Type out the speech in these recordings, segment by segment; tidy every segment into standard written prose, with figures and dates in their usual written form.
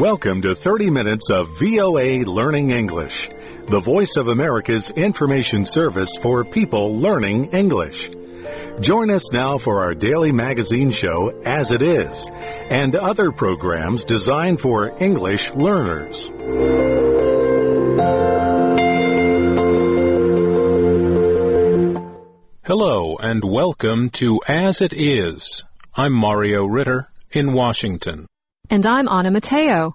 Welcome to 30 minutes of VOA Learning English, the voice of America's information service for people learning English. Join us now for our daily magazine show, As It Is, and other programs designed for English learners. Hello, and welcome to As It Is. I'm Mario Ritter in Washington. And I'm Anna Mateo.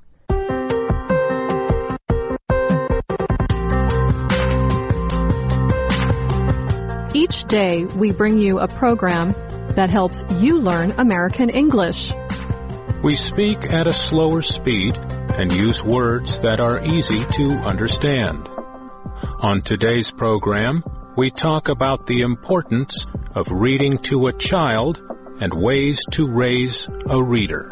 Each day, we bring you a program that helps you learn American English. We speak at a slower speed and use words that are easy to understand. On today's program, we talk about the importance of reading to a child and ways to raise a reader.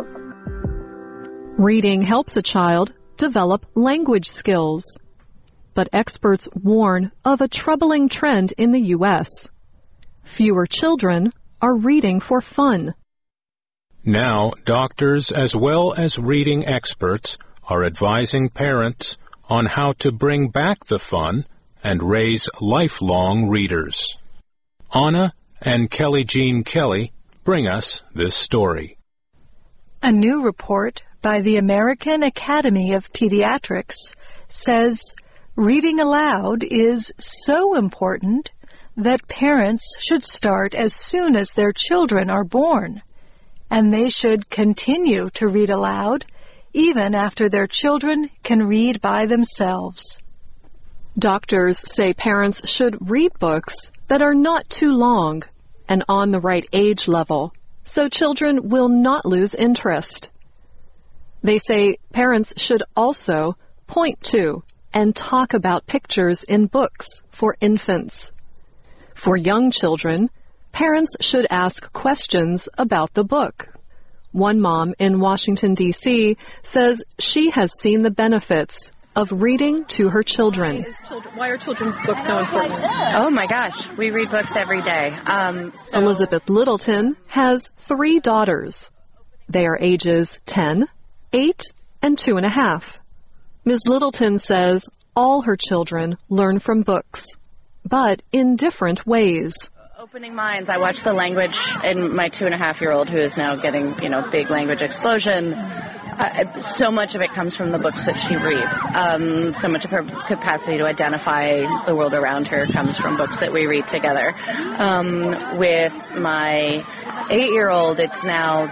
Reading helps a child develop language skills. But experts warn of a troubling trend in the U.S. Fewer children are reading for fun. Now, doctors as well as reading experts are advising parents on how to bring back the fun and raise lifelong readers. Anna and Kelly Jean Kelly bring us this story. A new report by the American Academy of Pediatrics says reading aloud is so important that parents should start as soon as their children are born, and they should continue to read aloud even after their children can read by themselves. Doctors say parents should read books that are not too long and on the right age level, so children will not lose interest. They say parents should also point to and talk about pictures in books for infants. For young children, parents should ask questions about the book. One mom in Washington, D.C. says she has seen the benefits of reading to her children. Why are children's books so important? Oh my gosh, we read books every day. Elizabeth Littleton has 3 daughters. They are ages 10, 8, and 2.5. Ms. Littleton says all her children learn from books, but in different ways. Opening minds. I watch the language in my 2.5-year-old who is now getting, big language explosion. So much of it comes from the books that she reads. So much of her capacity to identify the world around her comes from books that we read together. With my 8-year-old, it's now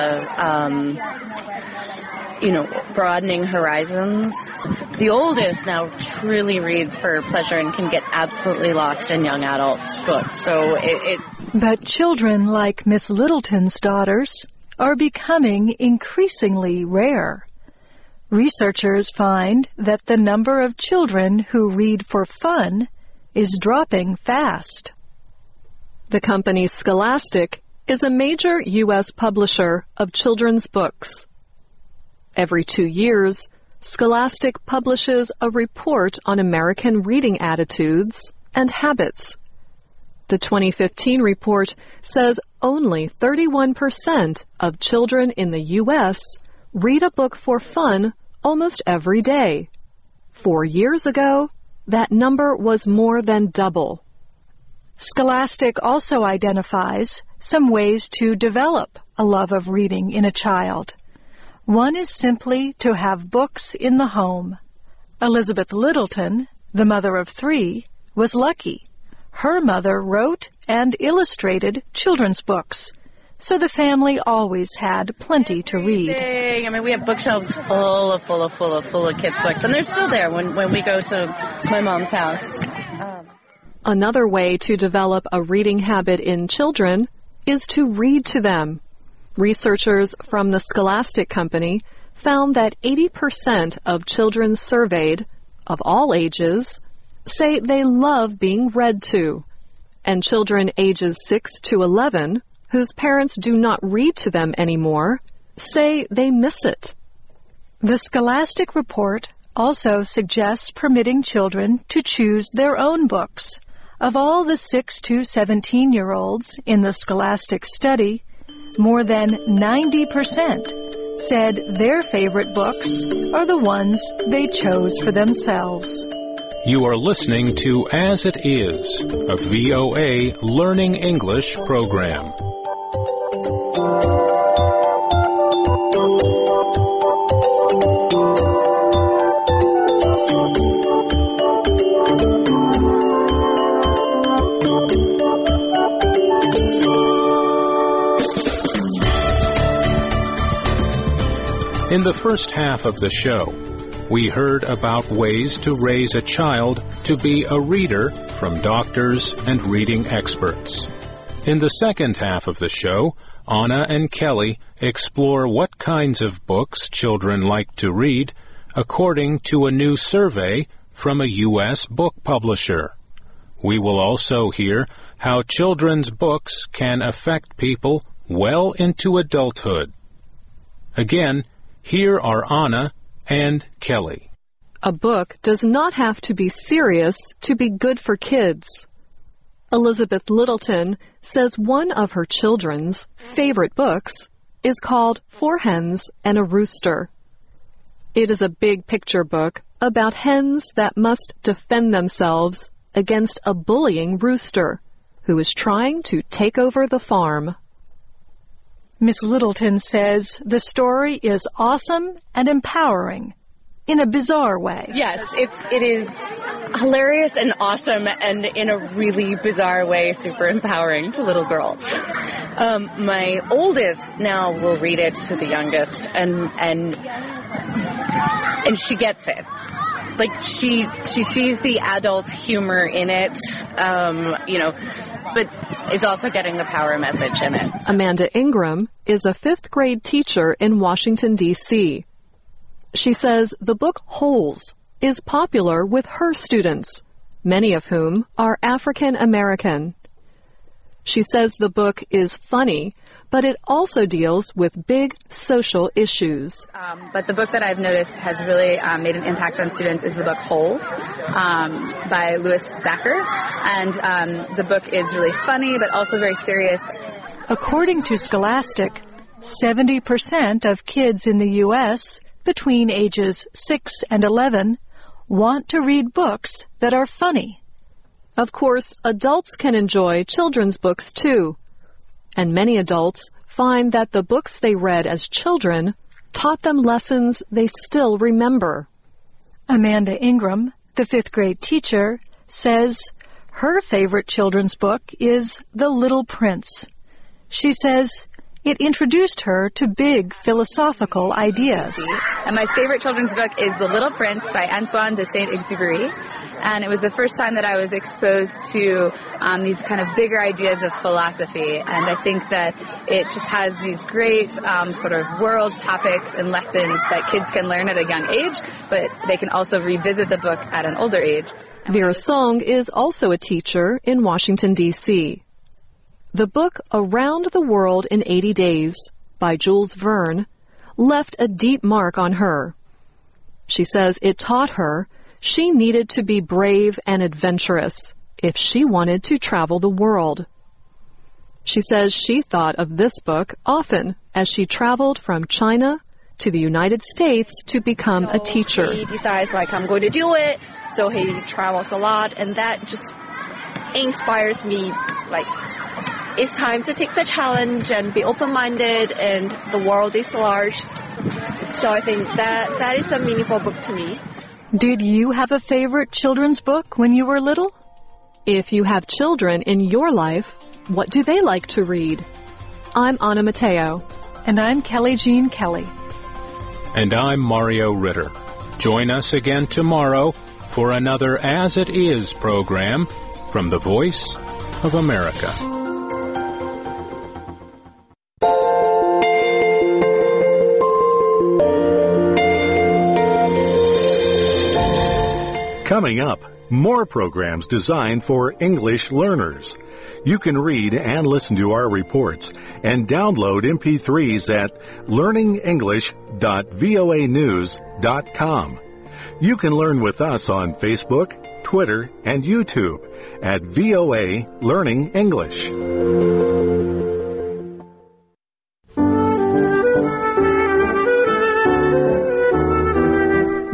the broadening horizons. The oldest now truly reads for pleasure and can get absolutely lost in young adults' books. But children like Miss Littleton's daughters are becoming increasingly rare. Researchers find that the number of children who read for fun is dropping fast. The company Scholastic is a major U.S. publisher of children's books. Every 2 years, Scholastic publishes a report on American reading attitudes and habits. The 2015 report says only 31% of children in the U.S. read a book for fun almost every day. 4 years ago, that number was more than double. Scholastic also identifies some ways to develop a love of reading in a child. One is simply to have books in the home. Elizabeth Littleton, the mother of 3, was lucky. Her mother wrote and illustrated children's books, so the family always had plenty to read. We have bookshelves full of kids' books, and they're still there when we go to my mom's house. Another way to develop a reading habit in children is to read to them. Researchers from the Scholastic Company found that 80% of children surveyed, of all ages, say they love being read to, and children ages 6 to 11, whose parents do not read to them anymore, say they miss it. The Scholastic report also suggests permitting children to choose their own books. Of all the 6 to 17-year-olds in the Scholastic study, more than 90% said their favorite books are the ones they chose for themselves. You are listening to As It Is, a VOA Learning English program. In the first half of the show, we heard about ways to raise a child to be a reader from doctors and reading experts. In the second half of the show, Anna and Kelly explore what kinds of books children like to read according to a new survey from a U.S. book publisher. We will also hear how children's books can affect people well into adulthood. Again, here are Anna and Kelly. A book does not have to be serious to be good for kids. Elizabeth Littleton says one of her children's favorite books is called Four Hens and a Rooster. It is a big picture book about hens that must defend themselves against a bullying rooster who is trying to take over the farm. Miss Littleton says the story is awesome and empowering in a bizarre way. Yes, it is hilarious and awesome, and in a really bizarre way, super empowering to little girls. My oldest now will read it to the youngest, and she gets it. Like she sees the adult humor in it, but is also getting the power message in it. Amanda Ingram is a 5th grade teacher in Washington, D.C. She says the book Holes is popular with her students, many of whom are African American. She says the book is funny, but it also deals with big social issues. But the book that I've noticed has really made an impact on students is the book Holes by Louis Zacher. And the book is really funny, but also very serious. According to Scholastic, 70% of kids in the U.S. between ages 6 and 11 want to read books that are funny. Of course, adults can enjoy children's books too. And many adults find that the books they read as children taught them lessons they still remember. Amanda Ingram, the 5th grade teacher, says her favorite children's book is The Little Prince. She says it introduced her to big philosophical ideas. And my favorite children's book is The Little Prince by Antoine de Saint-Exupéry. And it was the first time that I was exposed to these kind of bigger ideas of philosophy. And I think that it just has these great sort of world topics and lessons that kids can learn at a young age, but they can also revisit the book at an older age. Vera Song is also a teacher in Washington, D.C. The book Around the World in 80 Days by Jules Verne left a deep mark on her. She says it taught her she needed to be brave and adventurous if she wanted to travel the world. She says she thought of this book often as she traveled from China to the United States to become a teacher. He decides, I'm going to do it, so he travels a lot, and that just inspires me, it's time to take the challenge and be open-minded, and the world is large. So I think that is a meaningful book to me. Did you have a favorite children's book when you were little? If you have children in your life, what do they like to read? I'm Anna Mateo. And I'm Kelly Jean Kelly. And I'm Mario Ritter. Join us again tomorrow for another As It Is program from the Voice of America. Coming up, more programs designed for English learners. You can read and listen to our reports and download MP3s at learningenglish.voanews.com. You can learn with us on Facebook, Twitter, and YouTube at VOA Learning English.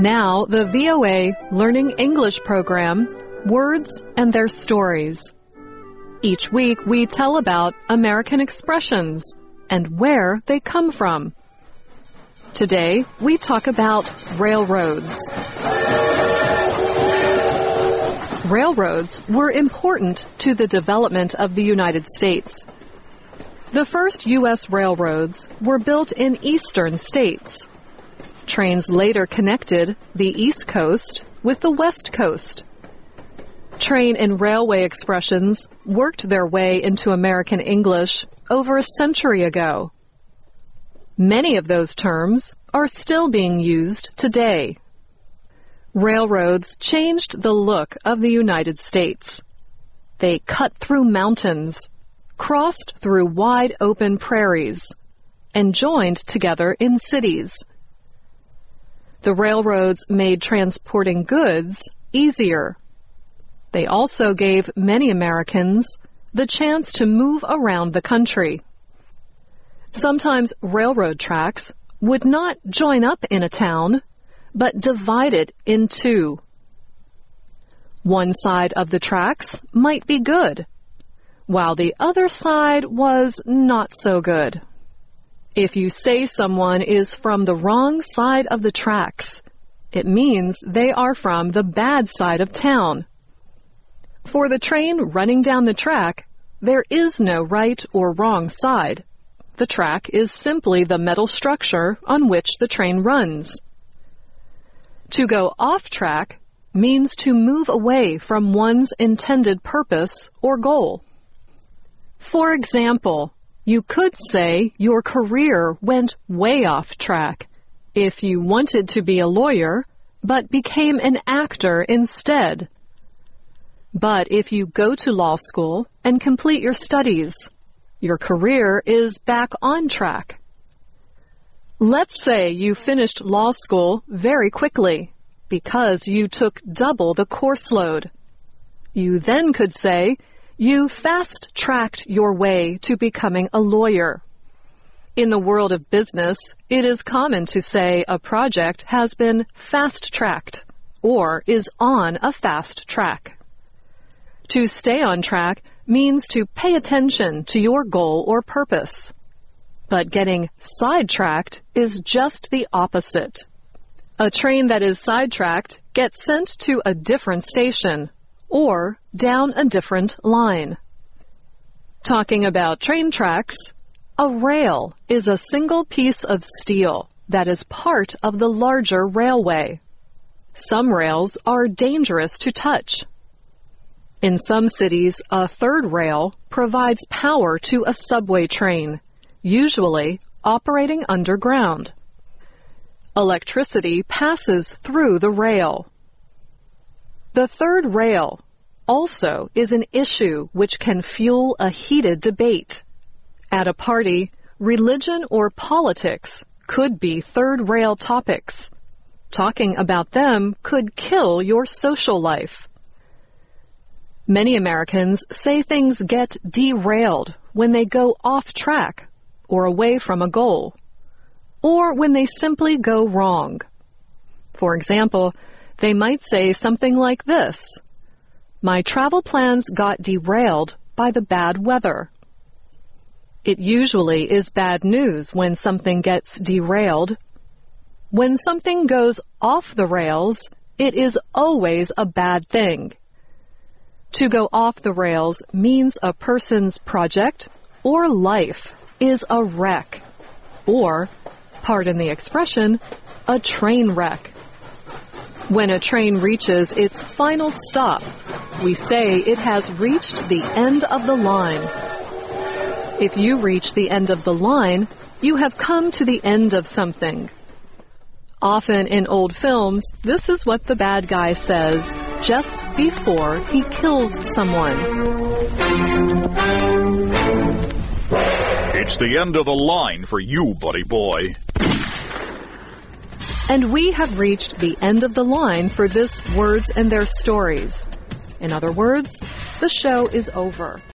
Now, the VOA Learning English program, Words and Their Stories. Each week, we tell about American expressions and where they come from. Today, we talk about railroads. Railroads were important to the development of the United States. The first U.S. railroads were built in eastern states. Trains later connected the East Coast with the West Coast. Train and railway expressions worked their way into American English over a century ago. Many of those terms are still being used today. Railroads changed the look of the United States. They cut through mountains, crossed through wide open prairies, and joined together in cities. The railroads made transporting goods easier. They also gave many Americans the chance to move around the country. Sometimes railroad tracks would not join up in a town, but divide it in two. One side of the tracks might be good, while the other side was not so good. If you say someone is from the wrong side of the tracks, it means they are from the bad side of town. For the train running down the track, there is no right or wrong side. The track is simply the metal structure on which the train runs. To go off track means to move away from one's intended purpose or goal. For example, you could say your career went way off track if you wanted to be a lawyer but became an actor instead. But if you go to law school and complete your studies, your career is back on track. Let's say you finished law school very quickly because you took double the course load. You then could say you fast-tracked your way to becoming a lawyer. In the world of business, it is common to say a project has been fast-tracked or is on a fast track. To stay on track means to pay attention to your goal or purpose. But getting sidetracked is just the opposite. A train that is sidetracked gets sent to a different station or down a different line. Talking about train tracks, a rail is a single piece of steel that is part of the larger railway. Some rails are dangerous to touch. In some cities, a third rail provides power to a subway train, usually operating underground. Electricity passes through the rail. The third rail also is an issue which can fuel a heated debate. At a party, religion or politics could be third rail topics. Talking about them could kill your social life. Many Americans say things get derailed when they go off track or away from a goal, or when they simply go wrong. For example, they might say something like this: "My travel plans got derailed by the bad weather." It usually is bad news when something gets derailed. When something goes off the rails, it is always a bad thing. To go off the rails means a person's project or life is a wreck, or, pardon the expression, a train wreck. When a train reaches its final stop, we say it has reached the end of the line. If you reach the end of the line, you have come to the end of something. Often in old films, this is what the bad guy says just before he kills someone. It's the end of the line for you, buddy boy. And we have reached the end of the line for this Words and Their Stories. In other words, the show is over.